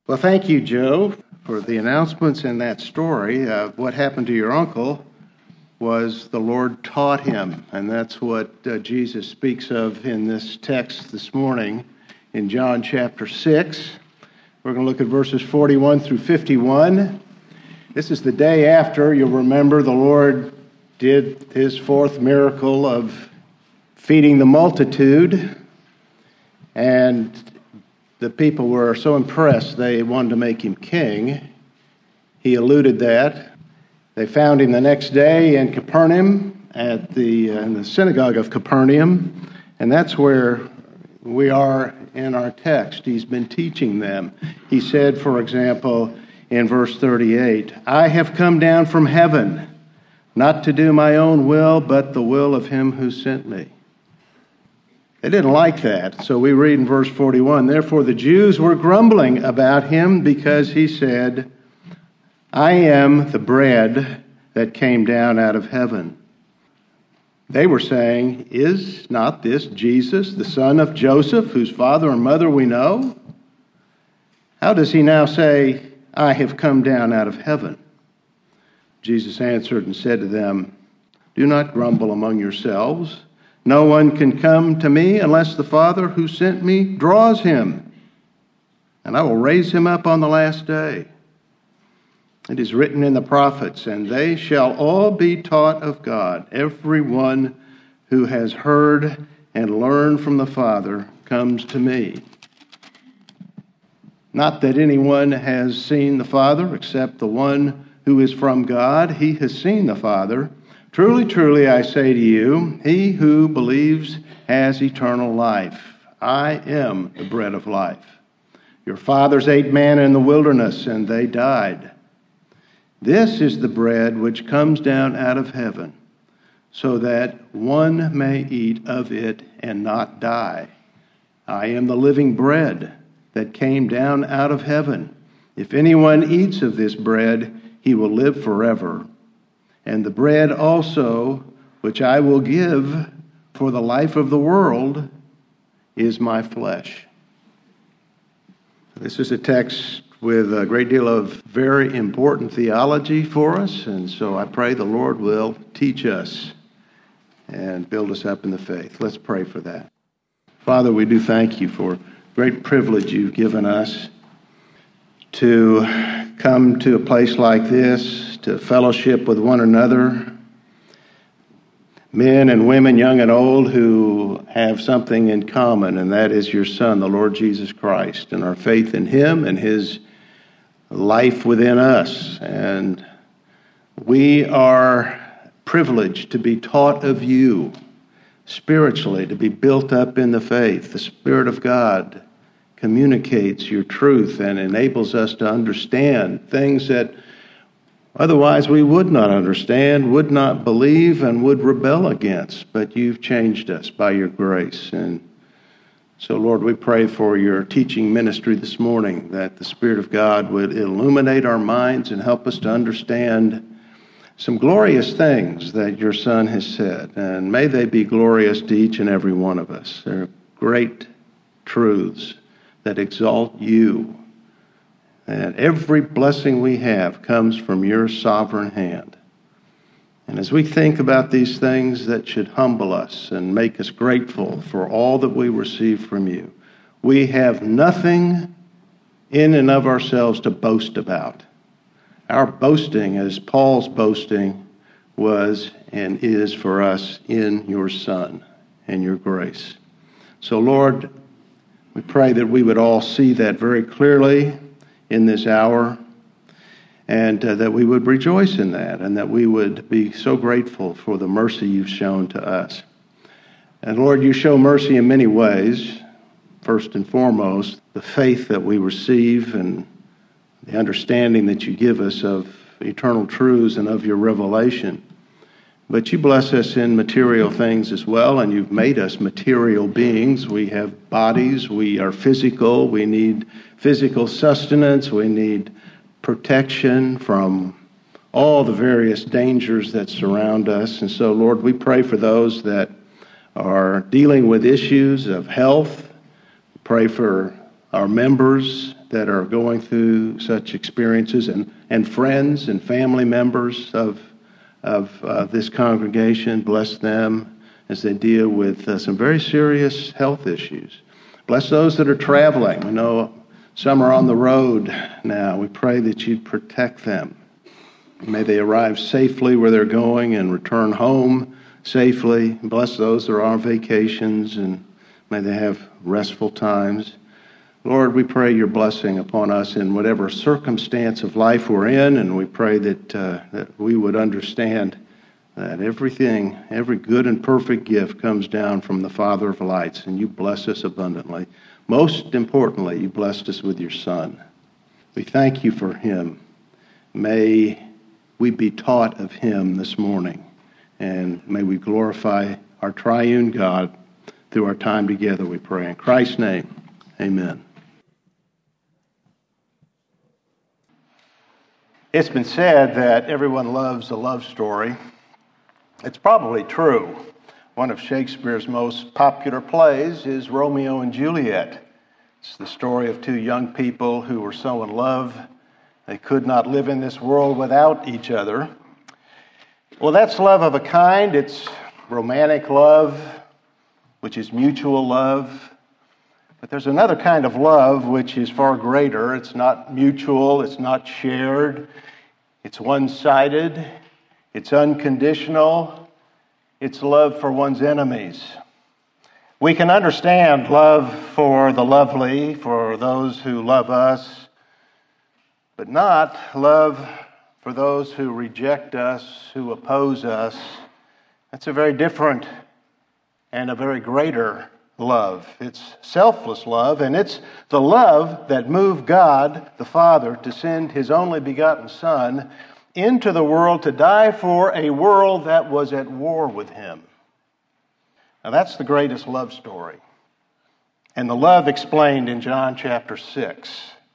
Well, thank you, Joe, for the announcements in that story. What happened to your uncle was the Lord taught him, and that's what Jesus speaks of in this text this morning in John chapter 6. We're going to look at verses 41 through 51. This is the day after, you'll remember, the Lord did his fourth miracle of feeding the multitude, and the people were so impressed they wanted to make him king. He eluded that. They found him the next day in Capernaum in the synagogue of Capernaum, and that's where we are in our text. He's been teaching them. He said, for example, in verse 38, "I have come down from heaven, not to do my own will, but the will of him who sent me." They didn't like that. So we read in verse 41, "Therefore the Jews were grumbling about him because he said, 'I am the bread that came down out of heaven.' They were saying, 'Is not this Jesus, the son of Joseph, whose father and mother we know? How does he now say, 'I have come down out of heaven'?" Jesus answered and said to them, "Do not grumble among yourselves. No one can come to me unless the Father who sent me draws him, and I will raise him up on the last day. It is written in the prophets, and they shall all be taught of God. Everyone who has heard and learned from the Father comes to me. Not that anyone has seen the Father except the one who is from God. He has seen the Father. Truly, truly, I say to you, he who believes has eternal life. I am the bread of life. Your fathers ate manna in the wilderness, and they died. This is the bread which comes down out of heaven, so that one may eat of it and not die. I am the living bread that came down out of heaven. If anyone eats of this bread, he will live forever. And the bread also, which I will give for the life of the world, is my flesh." This is a text with a great deal of very important theology for us, and so I pray the Lord will teach us and build us up in the faith. Let's pray for that. Father, we do thank you for great privilege you've given us to come to a place like this, to fellowship with one another, men and women, young and old, who have something in common, and that is your Son, the Lord Jesus Christ, and our faith in him and his life within us. And we are privileged to be taught of you spiritually, to be built up in the faith. The Spirit of God communicates your truth and enables us to understand things that otherwise we would not understand, would not believe, and would rebel against. But you've changed us by your grace. And so, Lord, we pray for your teaching ministry this morning, that the Spirit of God would illuminate our minds and help us to understand some glorious things that your Son has said. And may they be glorious to each and every one of us. They're great truths that exalt you. And every blessing we have comes from your sovereign hand. And as we think about these things that should humble us and make us grateful for all that we receive from you, we have nothing in and of ourselves to boast about. Our boasting, as Paul's boasting, was and is for us in your Son and your grace. So, Lord, we pray that we would all see that very clearly in this hour, and that we would rejoice in that, and that we would be so grateful for the mercy you've shown to us. And Lord, you show mercy in many ways. First and foremost, the faith that we receive and the understanding that you give us of eternal truths and of your revelation. But you bless us in material things as well, and you've made us material beings. We have bodies, we are physical, we need physical sustenance, we need protection from all the various dangers that surround us. And so, Lord, we pray for those that are dealing with issues of health. We pray for our members that are going through such experiences, and friends and family members of this congregation. Bless them as they deal with some very serious health issues. Bless those that are traveling. We know some are on the road now. We pray that you'd protect them. May they arrive safely where they're going and return home safely. Bless those that are on vacations, and may they have restful times. Lord, we pray your blessing upon us in whatever circumstance of life we're in, and we pray that we would understand that everything, every good and perfect gift comes down from the Father of lights, and you bless us abundantly. Most importantly, you blessed us with your Son. We thank you for him. May we be taught of him this morning, and may we glorify our triune God through our time together, we pray. In Christ's name, amen. It's been said that everyone loves a love story. It's probably true. One of Shakespeare's most popular plays is Romeo and Juliet. It's the story of two young people who were so in love they could not live in this world without each other. Well, that's love of a kind. It's romantic love, which is mutual love. But there's another kind of love which is far greater. It's not mutual, it's not shared, it's one-sided, it's unconditional, it's love for one's enemies. We can understand love for the lovely, for those who love us, but not love for those who reject us, who oppose us. That's a very different and a very greater love. It's selfless love, and it's the love that moved God the Father to send his only begotten Son into the world to die for a world that was at war with him. Now that's the greatest love story, and the love explained in John chapter 6.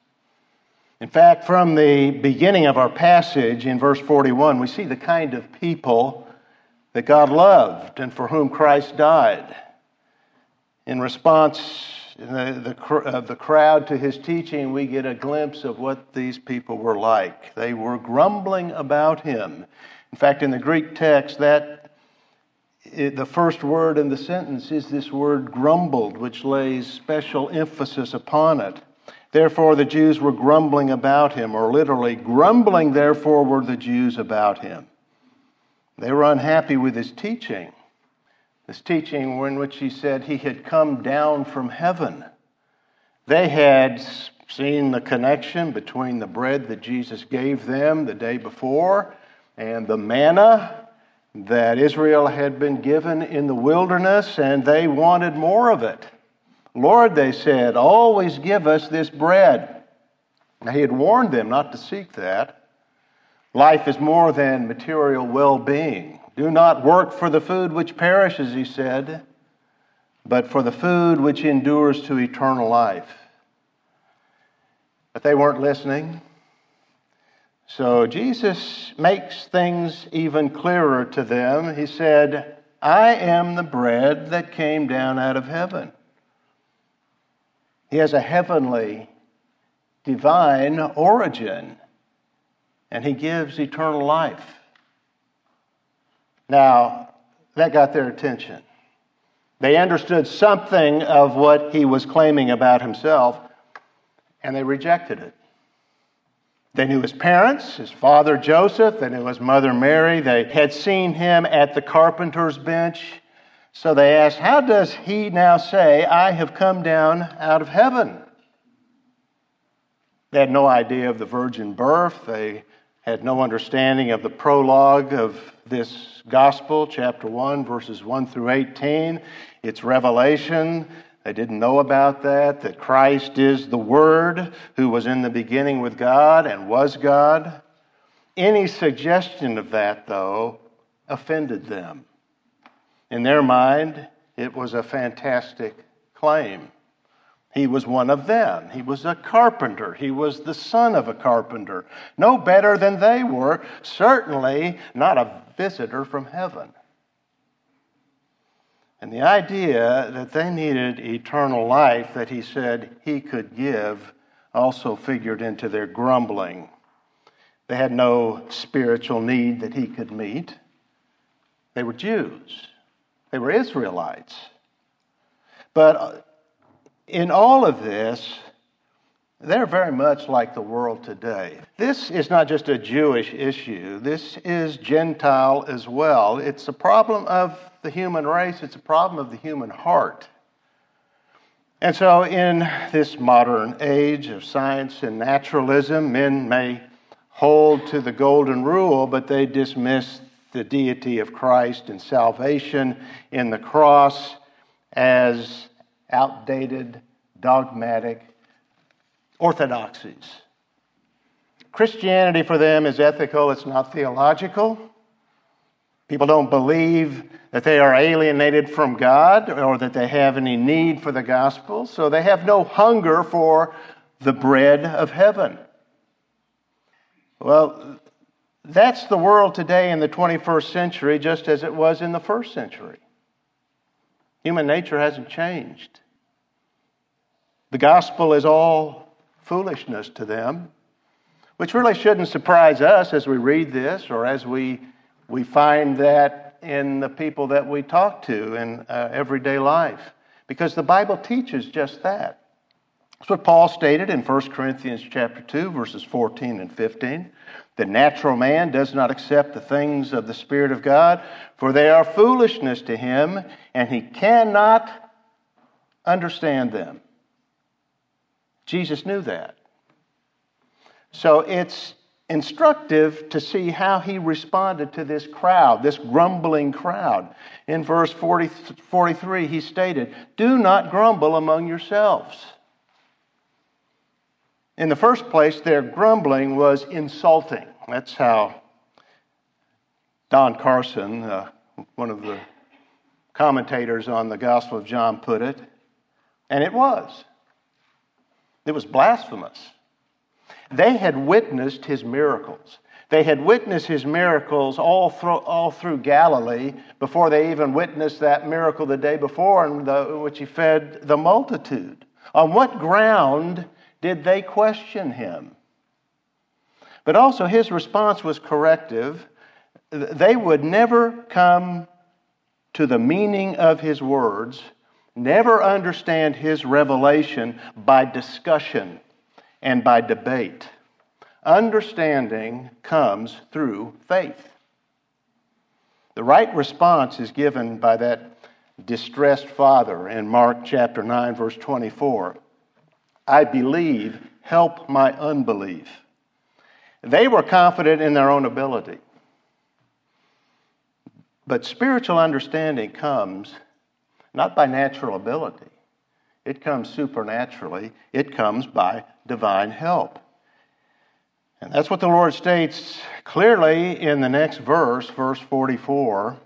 In fact, from the beginning of our passage in verse 41, we see the kind of people that God loved and for whom Christ died. In response of the crowd to his teaching, we get a glimpse of what these people were like. They were grumbling about him. In fact, in the Greek text, the first word in the sentence is this word grumbled, which lays special emphasis upon it. Therefore, the Jews were grumbling about him, or literally, grumbling therefore were the Jews about him. They were unhappy with his teaching. This teaching in which he said he had come down from heaven. They had seen the connection between the bread that Jesus gave them the day before and the manna that Israel had been given in the wilderness, and they wanted more of it. Lord, they said, always give us this bread. Now, he had warned them not to seek that. Life is more than material well-being. Do not work for the food which perishes, he said, but for the food which endures to eternal life. But they weren't listening. So Jesus makes things even clearer to them. He said, I am the bread that came down out of heaven. He has a heavenly, divine origin, and he gives eternal life. Now, that got their attention. They understood something of what he was claiming about himself, and they rejected it. They knew his parents, his father Joseph, they knew his mother Mary. They had seen him at the carpenter's bench. So they asked, how does he now say, I have come down out of heaven? They had no idea of the virgin birth. They had no understanding of the prologue of this gospel, chapter 1, verses 1 through 18. It's revelation. They didn't know about that Christ is the Word who was in the beginning with God and was God. Any suggestion of that, though, offended them. In their mind, it was a fantastic claim. He was one of them. He was a carpenter. He was the son of a carpenter. No better than they were. Certainly not a visitor from heaven. And the idea that they needed eternal life that he said he could give also figured into their grumbling. They had no spiritual need that he could meet. They were Jews. They were Israelites. But in all of this, they're very much like the world today. This is not just a Jewish issue. This is Gentile as well. It's a problem of the human race. It's a problem of the human heart. And so in this modern age of science and naturalism, men may hold to the golden rule, but they dismiss the deity of Christ and salvation in the cross as outdated, dogmatic orthodoxies. Christianity for them is ethical, it's not theological. People don't believe that they are alienated from God or that they have any need for the gospel, so they have no hunger for the bread of heaven. Well, that's the world today in the 21st century, just as it was in the first century. Human nature hasn't changed. The gospel is all foolishness to them, which really shouldn't surprise us as we read this or as we find that in the people that we talk to in everyday life, because the Bible teaches just that. That's what Paul stated in 1 Corinthians chapter 2, verses 14 and 15. The natural man does not accept the things of the Spirit of God, for they are foolishness to him, and he cannot understand them. Jesus knew that. So it's instructive to see how he responded to this crowd, this grumbling crowd. In verse 43, he stated, "Do not grumble among yourselves." In the first place, their grumbling was insulting. That's how Don Carson, one of the commentators on the Gospel of John, put it. And it was. It was blasphemous. They had witnessed his miracles. They had witnessed his miracles all through Galilee before they even witnessed that miracle the day before in which he fed the multitude. On what ground did they question him? But also his response was corrective. They would never come to the meaning of his words, never understand his revelation by discussion and by debate. Understanding comes through faith. The right response is given by that distressed father in Mark chapter 9, verse 24. "I believe, help my unbelief." They were confident in their own ability. But spiritual understanding comes not by natural ability. It comes supernaturally. It comes by divine help. And that's what the Lord states clearly in the next verse, verse 44.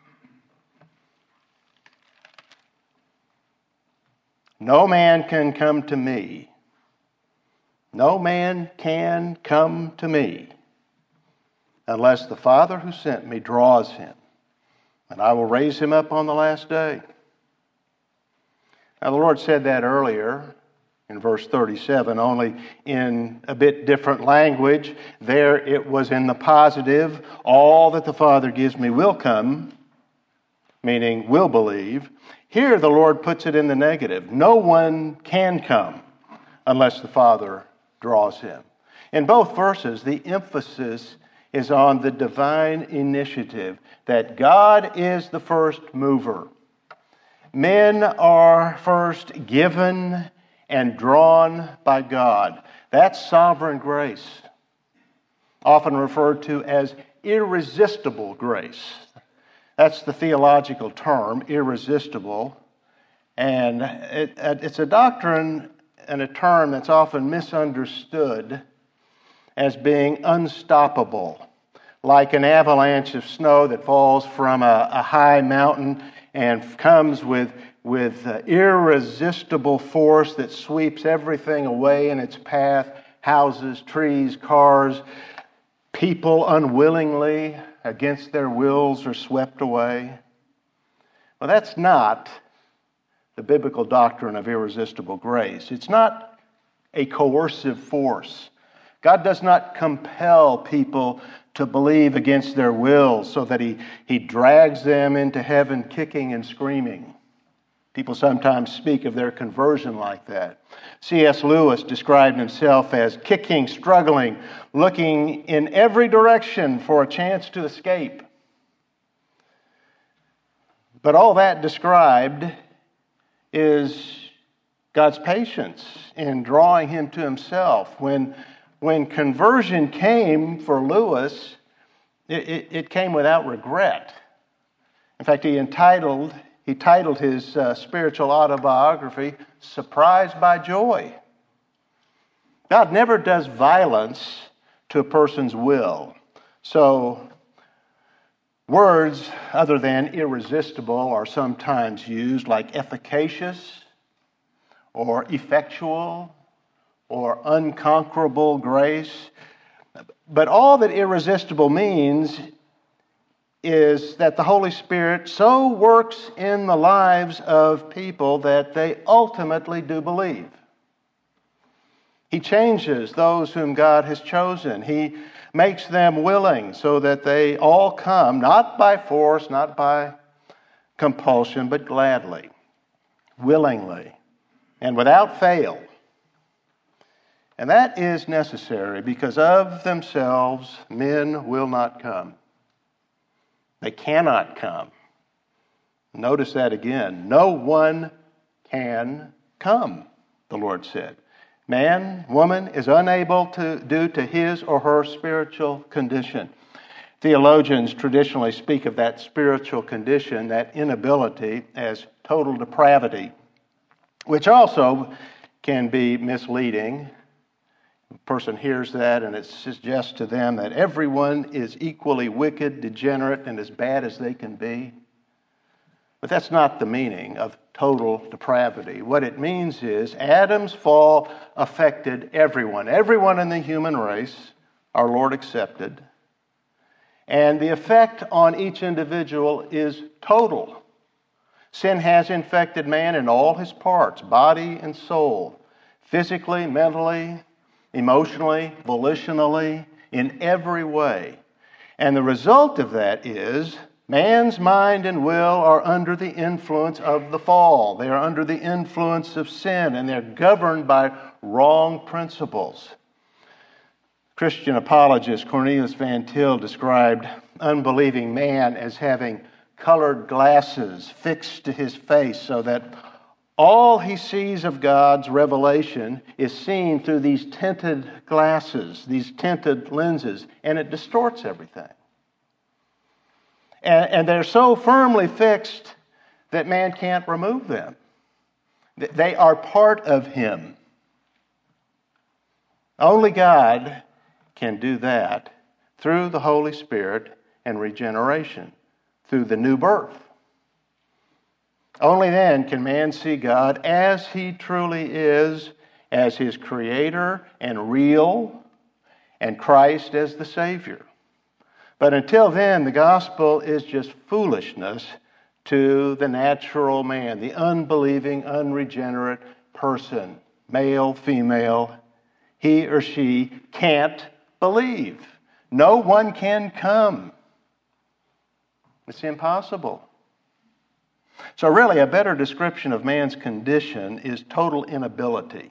"No man can come to me. No man can come to me unless the Father who sent me draws him, and I will raise him up on the last day." Now, the Lord said that earlier in verse 37, only in a bit different language. There it was in the positive. All that the Father gives me will come, meaning will believe. Here the Lord puts it in the negative. No one can come unless the Father draws him. In both verses, the emphasis is on the divine initiative, that God is the first mover. Men are first given and drawn by God. That's sovereign grace, often referred to as irresistible grace. That's the theological term, irresistible. And it's a doctrine and a term that's often misunderstood as being unstoppable, like an avalanche of snow that falls from a high mountain and comes with irresistible force that sweeps everything away in its path, houses, trees, cars. People unwillingly, against their wills, are swept away. Well, that's not the biblical doctrine of irresistible grace. It's not a coercive force. God does not compel people to believe against their will so that He drags them into heaven kicking and screaming. People sometimes speak of their conversion like that. C.S. Lewis described himself as kicking, struggling, looking in every direction for a chance to escape. But all that described is God's patience in drawing him to Himself. When conversion came for Lewis, it came without regret. In fact, he titled his spiritual autobiography, Surprised by Joy. God never does violence to a person's will. So, words other than irresistible are sometimes used, like efficacious or effectual or unconquerable grace. But all that irresistible means is that the Holy Spirit so works in the lives of people that they ultimately do believe. He changes those whom God has chosen. He makes them willing so that they all come, not by force, not by compulsion, but gladly, willingly, and without fail. And that is necessary because of themselves men will not come. They cannot come. Notice that again. No one can come, the Lord said. Man, woman is unable to due to his or her spiritual condition. Theologians traditionally speak of that spiritual condition, that inability, as total depravity, which also can be misleading. A person hears that and it suggests to them that everyone is equally wicked, degenerate, and as bad as they can be. But that's not the meaning of total depravity. What it means is Adam's fall affected everyone. Everyone in the human race, our Lord accepted. And the effect on each individual is total. Sin has infected man in all his parts, body and soul, physically, mentally, emotionally, volitionally, in every way. And the result of that is man's mind and will are under the influence of the fall. They are under the influence of sin, and they're governed by wrong principles. Christian apologist Cornelius Van Til described unbelieving man as having colored glasses fixed to his face so that all he sees of God's revelation is seen through these tinted glasses, these tinted lenses, and it distorts everything. And they're so firmly fixed that man can't remove them. They are part of him. Only God can do that through the Holy Spirit and regeneration, through the new birth. Only then can man see God as He truly is, as His Creator and real, and Christ as the Savior. But until then, the gospel is just foolishness to the natural man, the unbelieving, unregenerate person, male, female. He or she can't believe. No one can come. It's impossible. So really, a better description of man's condition is total inability.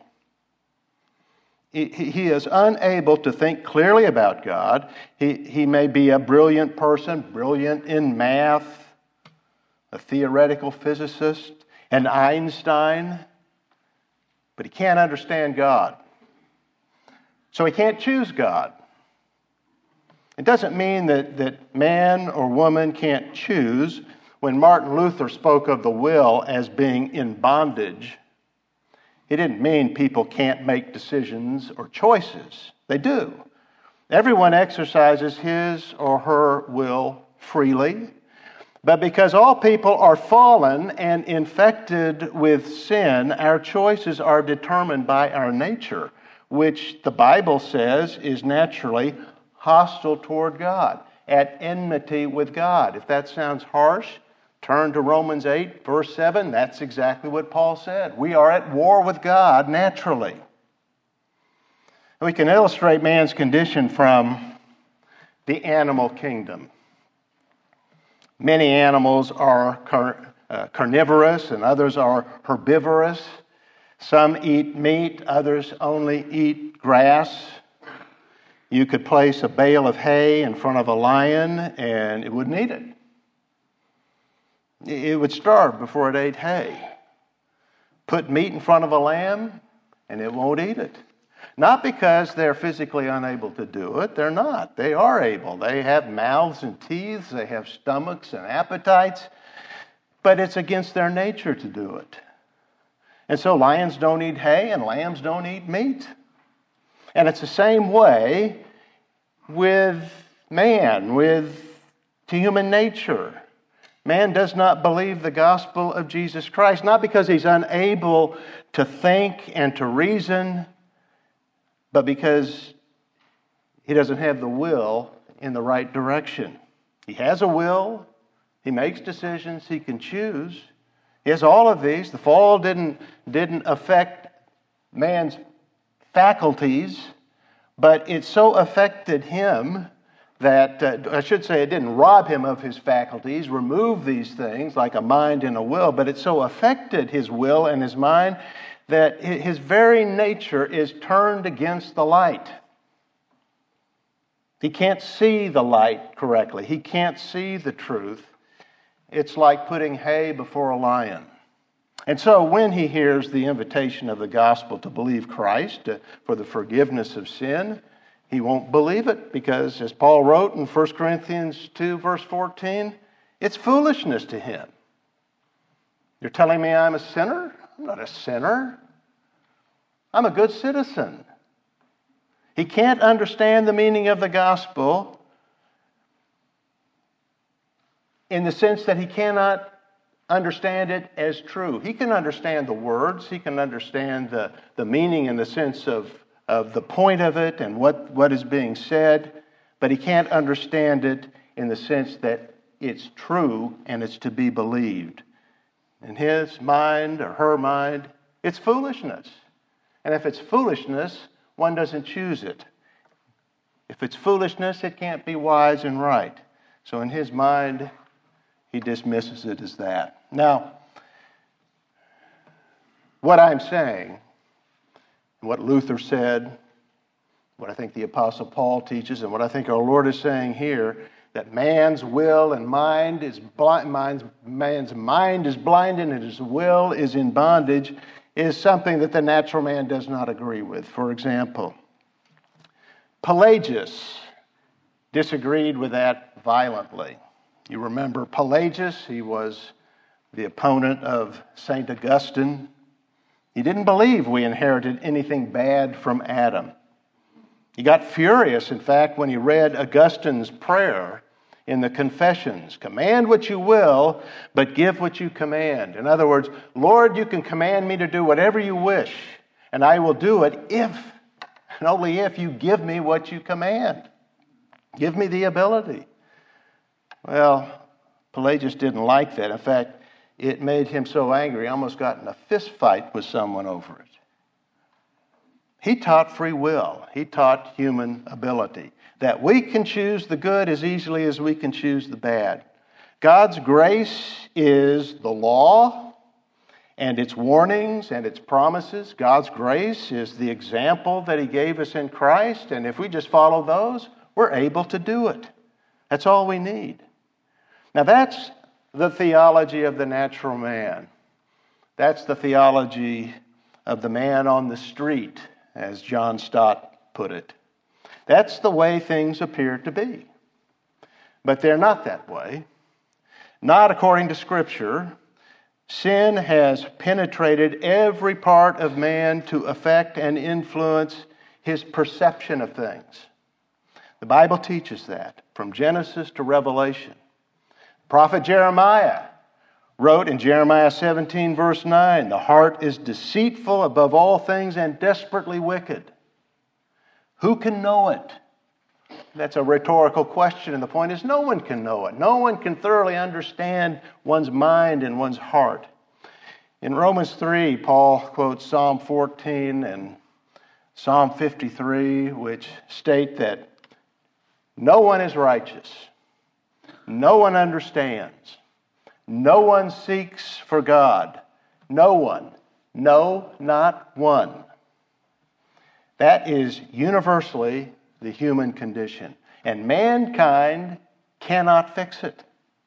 He is unable to think clearly about God. He may be a brilliant person, brilliant in math, a theoretical physicist, an Einstein, but he can't understand God. So he can't choose God. It doesn't mean that man or woman can't choose. When Martin Luther spoke of the will as being in bondage, he didn't mean people can't make decisions or choices. They do. Everyone exercises his or her will freely, but because all people are fallen and infected with sin, our choices are determined by our nature, which the Bible says is naturally hostile toward God, at enmity with God. If that sounds harsh, Turn to Romans 8, verse 7. That's exactly what Paul said. We are at war with God naturally. We can illustrate man's condition from the animal kingdom. Many animals are carnivorous and others are herbivorous. Some eat meat, others only eat grass. You could place a bale of hay in front of a lion and it wouldn't eat it. It would starve before it ate hay. Put meat in front of a lamb and it won't eat it. Not because they're physically unable to do it. They're not. They are able. They have mouths and teeth. They have stomachs and appetites. But it's against their nature to do it. And so lions don't eat hay and lambs don't eat meat. And it's the same way with man, to human nature. Man does not believe the gospel of Jesus Christ, not because he's unable to think and to reason, but because he doesn't have the will in the right direction. He has a will. He makes decisions. He can choose. He has all of these. The fall didn't affect man's faculties, but it so affected him that, I should say, it didn't rob him of his faculties, remove these things like a mind and a will, but it so affected his will and his mind that his very nature is turned against the light. He can't see the light correctly. He can't see the truth. It's like putting hay before a lion. And so when he hears the invitation of the gospel to believe Christ for the forgiveness of sin, he won't believe it because, as Paul wrote in 1 Corinthians 2, verse 14, it's foolishness to him. You're telling me I'm a sinner? I'm not a sinner. I'm a good citizen. He can't understand the meaning of the gospel in the sense that he cannot understand it as true. He can understand the words. He can understand the meaning in the sense of the point of it and what is being said, but he can't understand it in the sense that it's true and it's to be believed. In his mind or her mind, it's foolishness. And if it's foolishness, one doesn't choose it. If it's foolishness, it can't be wise and right. So in his mind, he dismisses it as that. Now, what I'm saying, what Luther said, what I think the Apostle Paul teaches, and what I think our Lord is saying here, that man's will and mind is man's mind is blinded and his will is in bondage, is something that the natural man does not agree with. For example, Pelagius disagreed with that violently. You remember Pelagius, he was the opponent of St. Augustine. He didn't believe we inherited anything bad from Adam. He got furious, in fact, when he read Augustine's prayer in the Confessions. Command what you will, but give what you command. In other words, Lord, you can command me to do whatever you wish, and I will do it if, and only if, you give me what you command. Give me the ability. Well, Pelagius didn't like that. In fact, it made him so angry, he almost got in a fist fight with someone over it. He taught free will. He taught human ability. That we can choose the good as easily as we can choose the bad. God's grace is the law and its warnings and its promises. God's grace is the example that he gave us in Christ. And if we just follow those, we're able to do it. That's all we need. Now that's the theology of the natural man. That's the theology of the man on the street, as John Stott put it. That's the way things appear to be. But they're not that way. Not according to Scripture. Sin has penetrated every part of man to affect and influence his perception of things. The Bible teaches that from Genesis to Revelation. Prophet Jeremiah wrote in Jeremiah 17, verse 9, the heart is deceitful above all things and desperately wicked. Who can know it? That's a rhetorical question, and the point is no one can know it. No one can thoroughly understand one's mind and one's heart. In Romans 3, Paul quotes Psalm 14 and Psalm 53, which state that no one is righteous. No one understands. No one seeks for God. No one. No, not one. That is universally the human condition. And mankind cannot fix it.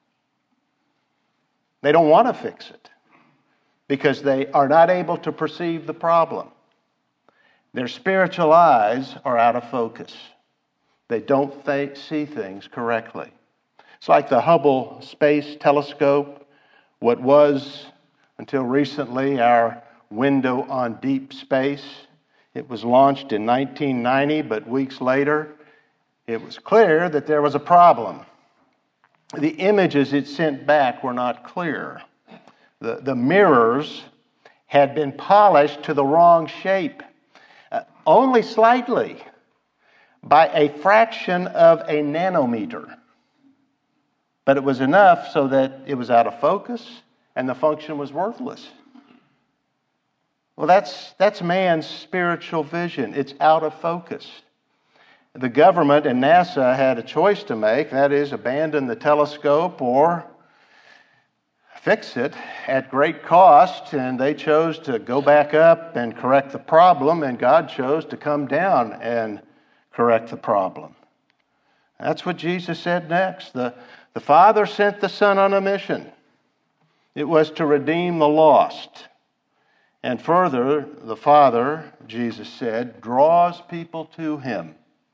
They don't want to fix it because they are not able to perceive the problem. Their spiritual eyes are out of focus. They don't see things correctly. It's like the Hubble Space Telescope, what was, until recently, our window on deep space. It was launched in 1990, but weeks later, it was clear that there was a problem. The images it sent back were not clear. The mirrors had been polished to the wrong shape, only slightly, by a fraction of a nanometer. But it was enough so that it was out of focus and the function was worthless. Well, that's man's spiritual vision. It's out of focus. The government and NASA had a choice to make, that is, abandon the telescope or fix it at great cost, and they chose to go back up and correct the problem, and God chose to come down and correct the problem. That's what Jesus said next. The Father sent the Son on a mission. It was to redeem the lost. And further, the Father, Jesus said, draws people to Him.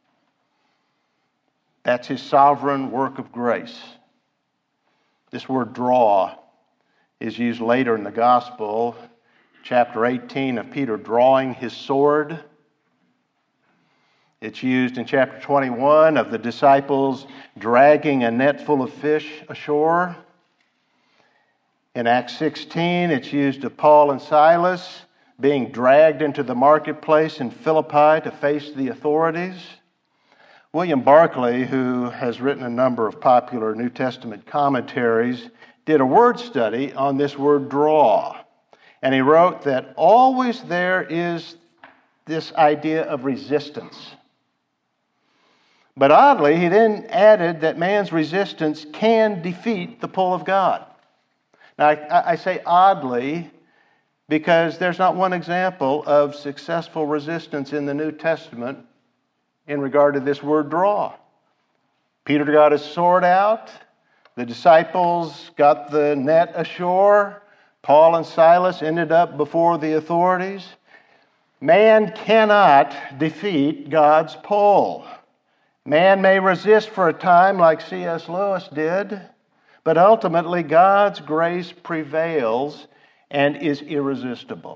That's His sovereign work of grace. This word draw is used later in the Gospel, chapter 18 of Peter drawing his sword. It's used in chapter 21 of the disciples dragging a net full of fish ashore. In Acts 16, it's used of Paul and Silas being dragged into the marketplace in Philippi to face the authorities. William Barclay, who has written a number of popular New Testament commentaries, did a word study on this word draw. And he wrote that always there is this idea of resistance. But oddly, he then added that man's resistance can defeat the pull of God. Now, I say oddly because there's not one example of successful resistance in the New Testament in regard to this word draw. Peter got his sword out. The disciples got the net ashore. Paul and Silas ended up before the authorities. Man cannot defeat God's pull. Man may resist for a time like C.S. Lewis did, but ultimately God's grace prevails and is irresistible.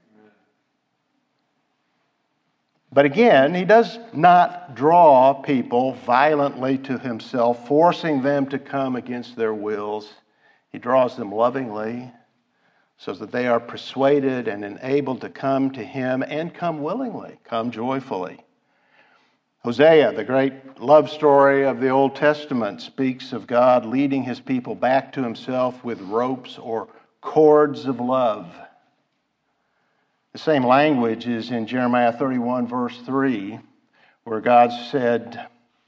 But again, He does not draw people violently to Himself, forcing them to come against their wills. He draws them lovingly so that they are persuaded and enabled to come to Him and come willingly, come joyfully. Hosea, the great love story of the Old Testament, speaks of God leading His people back to Himself with ropes or cords of love. The same language is in Jeremiah 31, verse 3, where God said,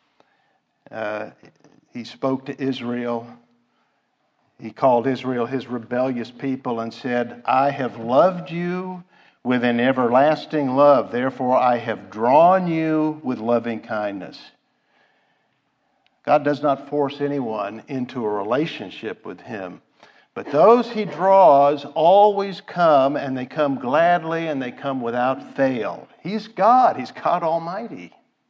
He spoke to Israel. He called Israel His rebellious people and said, I have loved you with an everlasting love. Therefore, I have drawn you with loving kindness. God does not force anyone into a relationship with Him. But those He draws always come, and they come gladly, and they come without fail. He's God. He's God Almighty.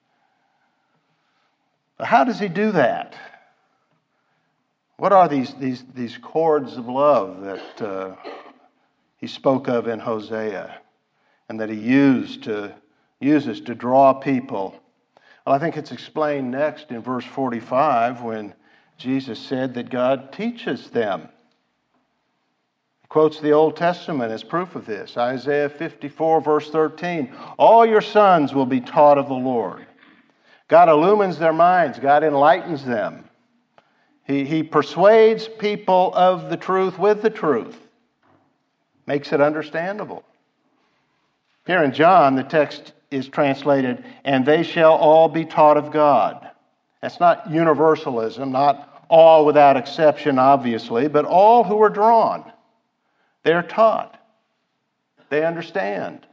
But how does He do that? What are these cords of love that He spoke of in Hosea and that He uses to draw people? Well, I think it's explained next in verse 45 when Jesus said that God teaches them. He quotes the Old Testament as proof of this. Isaiah 54, verse 13. All your sons will be taught of the Lord. God illumines their minds. God enlightens them. He persuades people of the truth with the truth. Makes it understandable. Here in John, the text is translated, and they shall all be taught of God. That's not universalism, not all without exception, obviously, but all who are drawn. They're taught. They understand.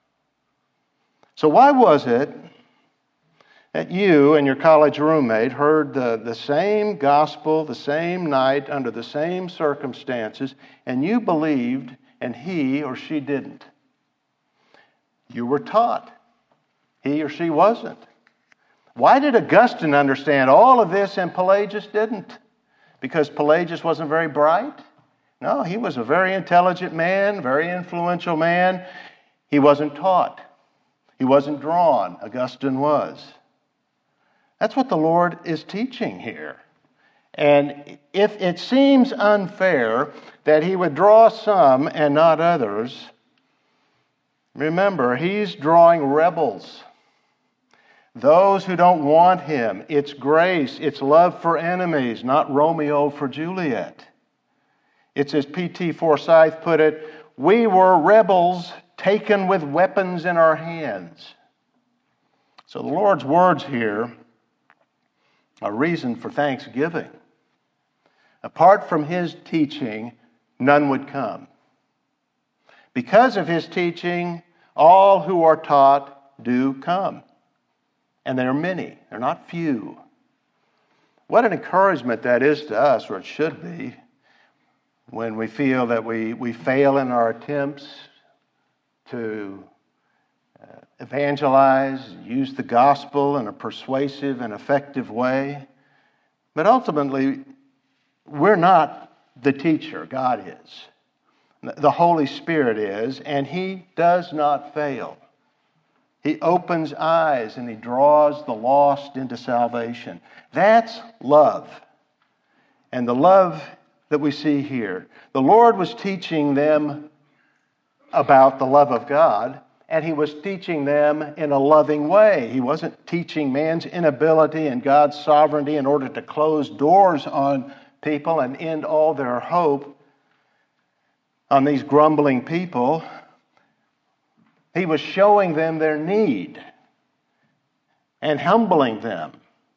So why was it that you and your college roommate heard the same gospel, the same night, under the same circumstances, and you believed and he or she didn't? You were taught. He or she wasn't. Why did Augustine understand all of this and Pelagius didn't? Because Pelagius wasn't very bright? No, he was a very intelligent man, very influential man. He wasn't taught. He wasn't drawn. Augustine was. That's what the Lord is teaching here. And if it seems unfair that he would draw some and not others, remember, he's drawing rebels. Those who don't want him. It's grace. It's love for enemies, not Romeo for Juliet. It's as P.T. Forsyth put it, we were rebels taken with weapons in our hands. So the Lord's words here are reason for thanksgiving. Apart from his teaching, none would come. Because of his teaching, all who are taught do come. And there are many. They're not few. What an encouragement that is to us, or it should be, when we feel that we fail in our attempts to evangelize, use the gospel in a persuasive and effective way. But ultimately, we're not the teacher. God is. The Holy Spirit is, and he does not fail. He opens eyes and he draws the lost into salvation. That's love. And the love that we see here. The Lord was teaching them about the love of God, and he was teaching them in a loving way. He wasn't teaching man's inability and God's sovereignty in order to close doors on people and end all their hope on these grumbling people. He was showing them their need and humbling them.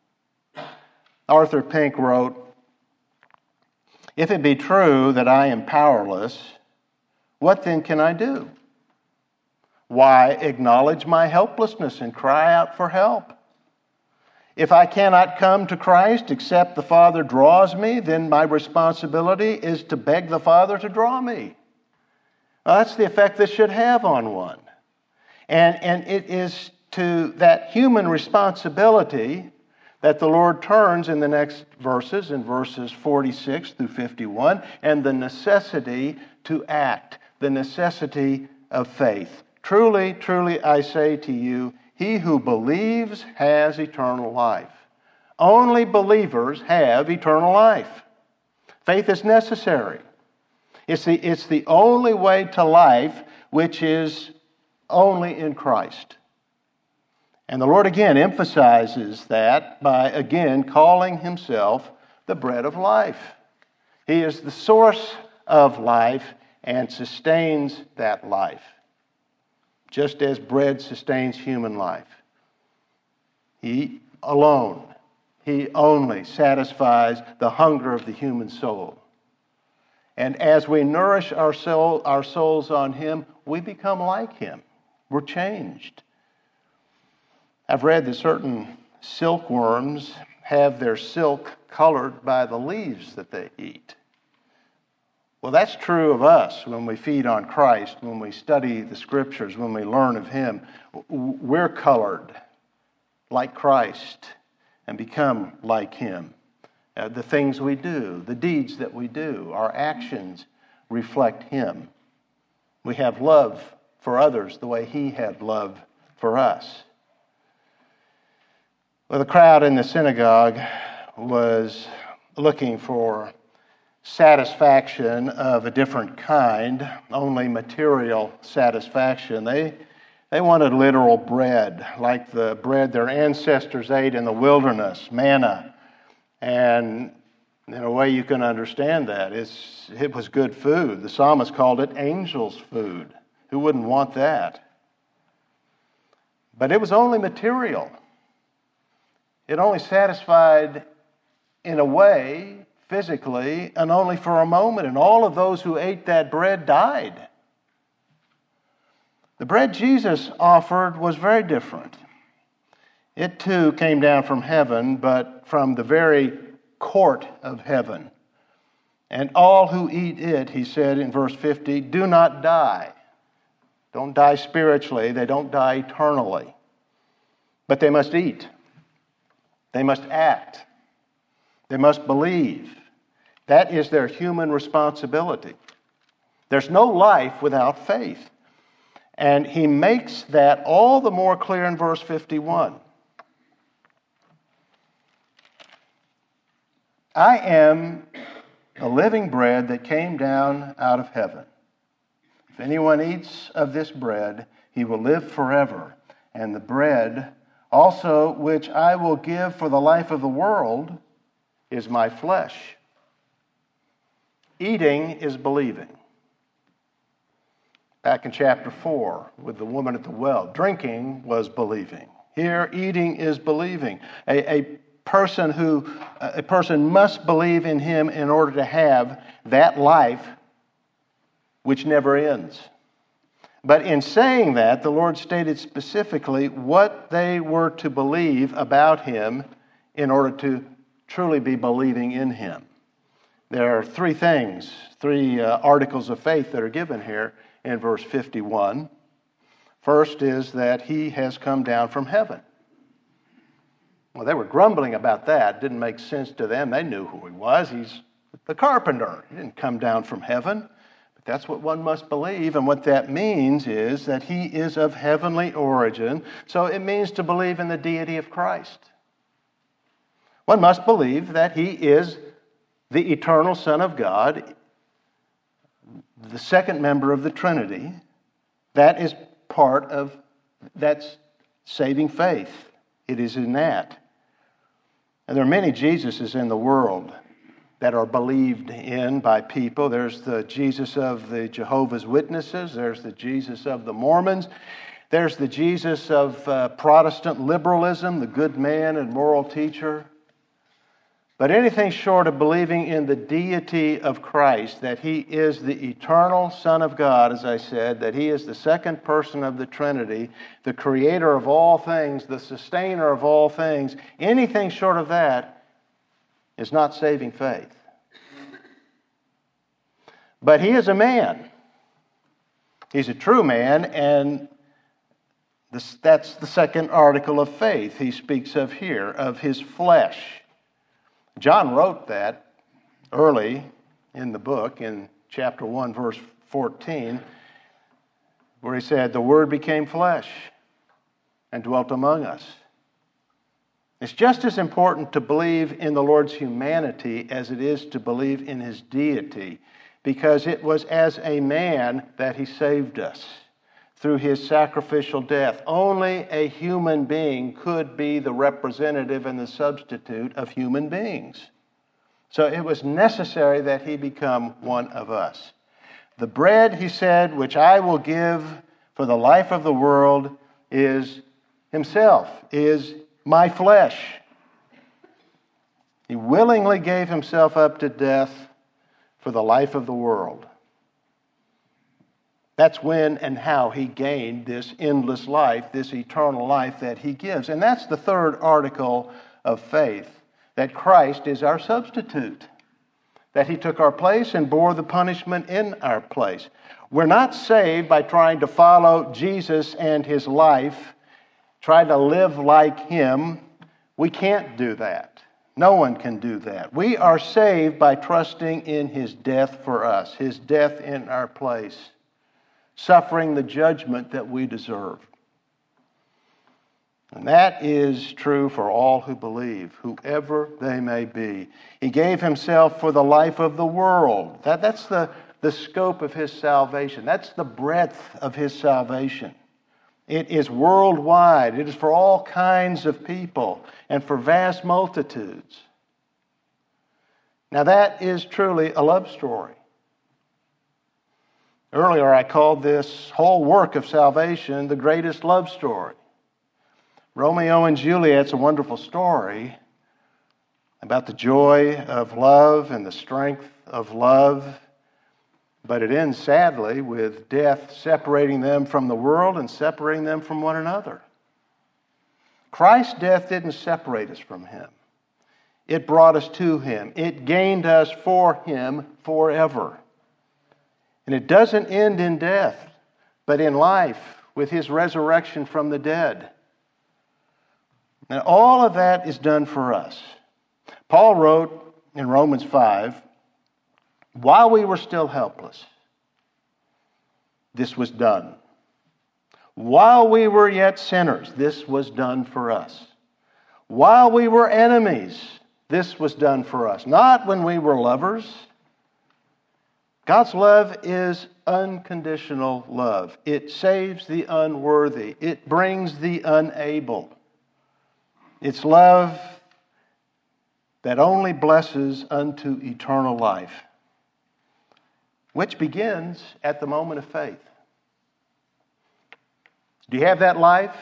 Arthur Pink wrote, "If it be true that I am powerless, what then can I do? Why, acknowledge my helplessness and cry out for help. If I cannot come to Christ except the Father draws me, then my responsibility is to beg the Father to draw me." Well, that's the effect this should have on one. And it is to that human responsibility that the Lord turns in the next verses, in verses 46 through 51, and the necessity to act, the necessity of faith. Truly, truly, I say to you, he who believes has eternal life. Only believers have eternal life. Faith is necessary. It's the only way to life, which is only in Christ. And the Lord again emphasizes that by again calling himself the bread of life. He is the source of life and sustains that life, just as bread sustains human life. He alone, he only satisfies the hunger of the human soul. And as we nourish our souls on him, we become like him. We're changed. I've read that certain silkworms have their silk colored by the leaves that they eat. Well, that's true of us when we feed on Christ, when we study the Scriptures, when we learn of him. We're colored like Christ and become like him. The things we do, the deeds that we do, our actions reflect him. We have love for others the way he had love for us. Well, the crowd in the synagogue was looking for satisfaction of a different kind, only material satisfaction. They They wanted literal bread, like the bread their ancestors ate in the wilderness, manna. And in a way you can understand that. It was good food. The psalmist called it angels' food. Who wouldn't want that? But it was only material. It only satisfied, in a way, physically, and only for a moment. And all of those who ate that bread died. The bread Jesus offered was very different. It too came down from heaven, but from the very court of heaven. And all who eat it, he said in verse 50, do not die. Don't die spiritually. They don't die eternally. But they must eat. They must act. They must believe. That is their human responsibility. There's no life without faith. And he makes that all the more clear in verse 51. I am the living bread that came down out of heaven. If anyone eats of this bread, he will live forever. And the bread also which I will give for the life of the world is my flesh. Eating is believing. Back in chapter 4 with the woman at the well, drinking was believing. Here, eating is believing. A person must believe in him in order to have that life which never ends. But in saying that, the Lord stated specifically what they were to believe about him in order to truly be believing in him. There are three articles of faith that are given here in verse 51. First is that he has come down from heaven. Well, they were grumbling about that. It didn't make sense to them. They knew who he was. He's the carpenter. He didn't come down from heaven. But that's what one must believe. And what that means is that he is of heavenly origin. So it means to believe in the deity of Christ. One must believe that he is the eternal Son of God, the second member of the Trinity. That is that's saving faith. It is in that. And there are many Jesuses in the world that are believed in by people. There's the Jesus of the Jehovah's Witnesses. There's the Jesus of the Mormons. There's the Jesus of Protestant liberalism, the good man and moral teacher. But anything short of believing in the deity of Christ, that he is the eternal Son of God, as I said, that he is the second person of the Trinity, the creator of all things, the sustainer of all things, anything short of that is not saving faith. But he is a man. He's a true man, and that's the second article of faith he speaks of here, of his flesh. John wrote that early in the book, in chapter 1, verse 14, where he said, the Word became flesh and dwelt among us. It's just as important to believe in the Lord's humanity as it is to believe in his deity, because it was as a man that he saved us through his sacrificial death. Only a human being could be the representative and the substitute of human beings. So it was necessary that he become one of us. The bread, he said, which I will give for the life of the world is himself, is my flesh. He willingly gave himself up to death for the life of the world. That's when and how he gained this endless life, this eternal life that he gives. And that's the third article of faith, that Christ is our substitute, that he took our place and bore the punishment in our place. We're not saved by trying to follow Jesus and his life, try to live like him. We can't do that. No one can do that. We are saved by trusting in his death for us, his death in our place, suffering the judgment that we deserve. And that is true for all who believe, whoever they may be. He gave himself for the life of the world. That's the scope of his salvation. That's the breadth of his salvation. It is worldwide. It is for all kinds of people and for vast multitudes. Now that is truly a love story. Earlier I called this whole work of salvation the greatest love story. Romeo and Juliet's a wonderful story about the joy of love and the strength of love, but it ends sadly with death separating them from the world and separating them from one another. Christ's death didn't separate us from Him. It brought us to Him. It gained us for Him forever. And it doesn't end in death, but in life with His resurrection from the dead. And all of that is done for us. Paul wrote in Romans 5, while we were still helpless, this was done. While we were yet sinners, this was done for us. While we were enemies, this was done for us. Not when we were lovers. God's love is unconditional love. It saves the unworthy. It brings the unable. It's love that only blesses unto eternal life, which begins at the moment of faith. Do you have that life?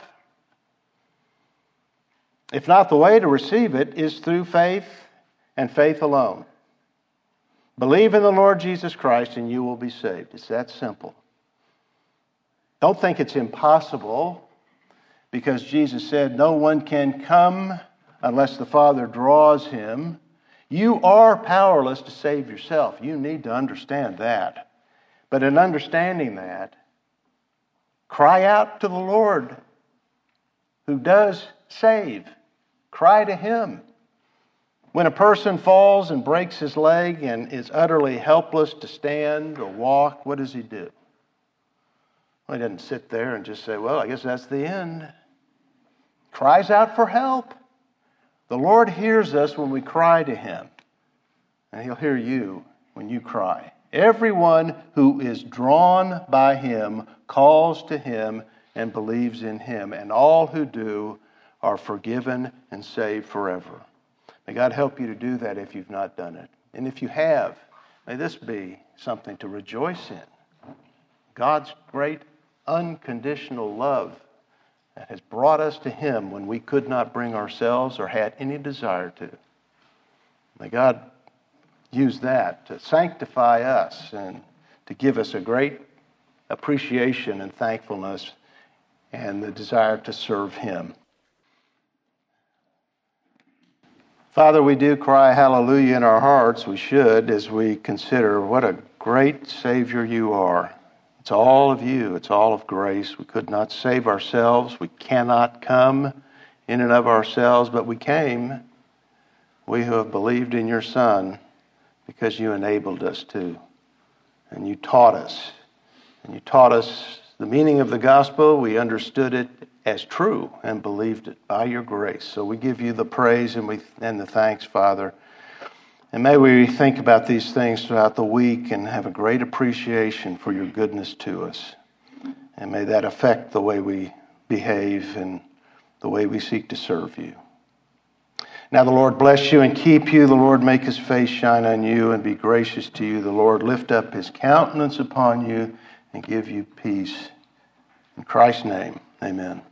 If not, the way to receive it is through faith and faith alone. Believe in the Lord Jesus Christ and you will be saved. It's that simple. Don't think it's impossible, because Jesus said no one can come unless the Father draws him. You are powerless to save yourself. You need to understand that. But in understanding that, cry out to the Lord who does save. Cry to Him. When a person falls and breaks his leg and is utterly helpless to stand or walk, what does he do? Well, he doesn't sit there and just say, well, I guess that's the end. Cries out for help. The Lord hears us when we cry to Him, and He'll hear you when you cry. Everyone who is drawn by Him calls to Him and believes in Him, and all who do are forgiven and saved forever. May God help you to do that if you've not done it. And if you have, may this be something to rejoice in. God's great unconditional love that has brought us to Him when we could not bring ourselves or had any desire to. May God use that to sanctify us and to give us a great appreciation and thankfulness and the desire to serve Him. Father, we do cry hallelujah in our hearts. We should, as we consider what a great Savior You are. It's all of You. It's all of grace. We could not save ourselves. We cannot come in and of ourselves, but we came, we who have believed in Your Son, because You enabled us to. And You taught us. And You taught us the meaning of the gospel. We understood it as true and believed it by Your grace. So we give You the praise and the thanks, Father. And may we think about these things throughout the week and have a great appreciation for Your goodness to us. And may that affect the way we behave and the way we seek to serve You. Now the Lord bless you and keep you. The Lord make His face shine on you and be gracious to you. The Lord lift up His countenance upon you and give you peace. In Christ's name, amen.